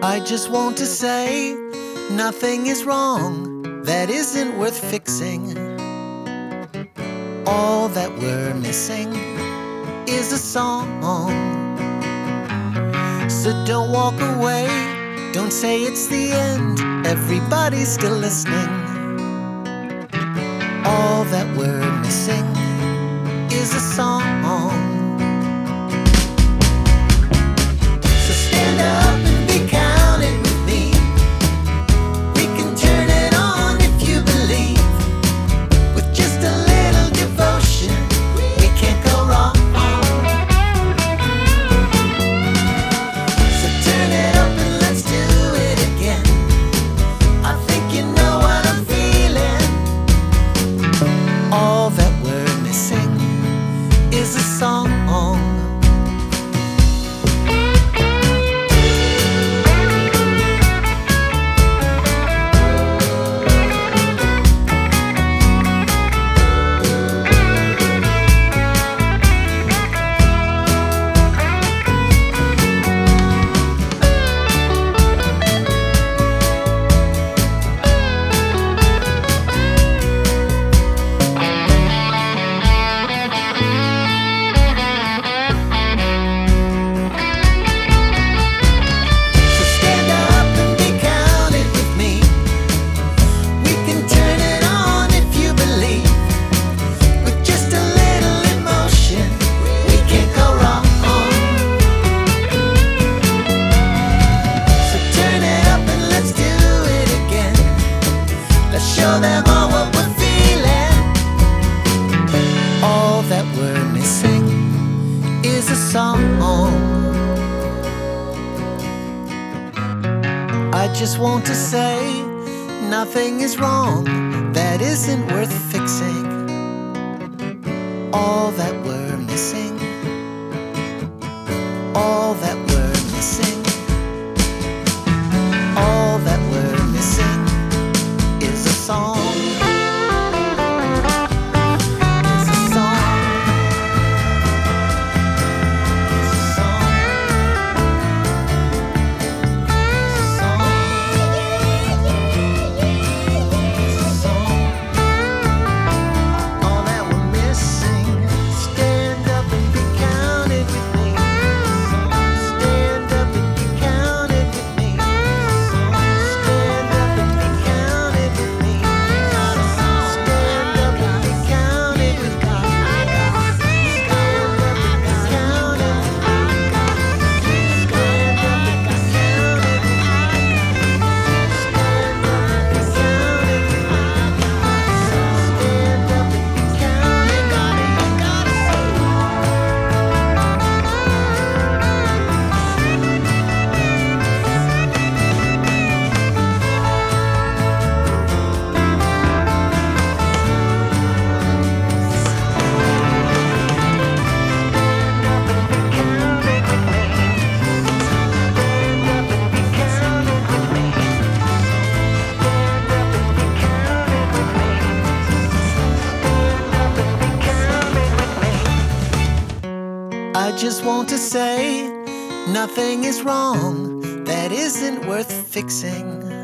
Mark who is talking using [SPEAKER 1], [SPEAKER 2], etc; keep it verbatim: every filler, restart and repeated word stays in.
[SPEAKER 1] I just want to say nothing is wrong that isn't worth fixing. All that we're missing is a song. So don't walk away, don't say it's the end, everybody's still listening. All that we're missing is a song. So stand up and be counted with me. We can turn it on if you believe. With just a little devotion, we can't go wrong. So turn it up and let's do it again. I think you know what I'm feeling. All that we're missing is a song. Show them all what we're feeling. All that we're missing is a song. I just want to say nothing is wrong that isn't worth fixing. All that we're missing, all that we're missing, all that we're missing is a song. It's a song. It's a song. It's a song. It's a song. All that we're missing. Stand up and be counted with me. Stand up and be counted with me. Stand up and be counted with me. Stand up and be counted with me. Stand up and be counted with me. Stand up and be counted with me. Stand up and be counted with I just want to say nothing is wrong that isn't worth fixing.